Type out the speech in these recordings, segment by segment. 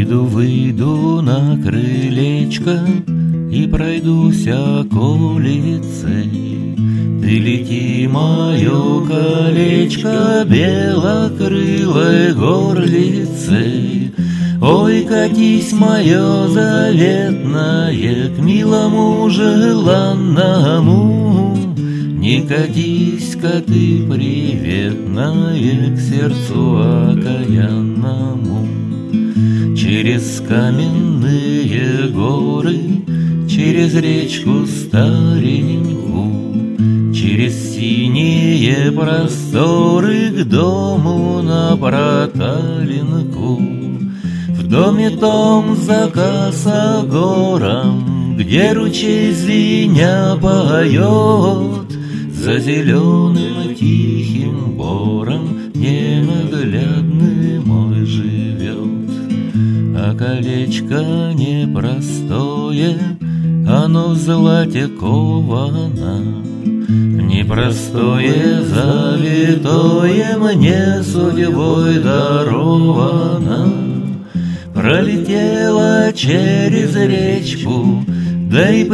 Выйду на крылечко и пройдусь околицей. Ты лети, мое колечко, белокрылой горлицей. Ой, катись, мое заветное, к милому желанному. Не катись-ка ты, приветная, к сердцу окаянному. Через каменные горы, через речку старенькую, через синие просторы к дому на проталинку. В доме том за косогором, где ручей звеня поет, за зеленым тихим бором ненаглядный мой живет. А колечко непростое, оно в злате ковано, непростое, завитое, мне судьбой даровано. Пролетела через речку, да и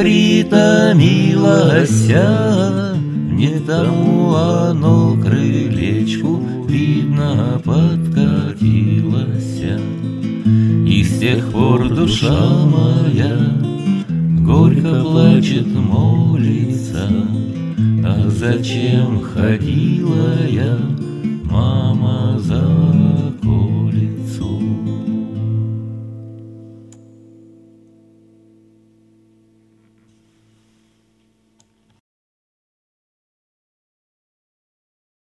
притомилася, не к тому оно крылечку, видно, подкатилася. И с тех пор душа моя горько плачет, молится. А зачем ходила я, мама, за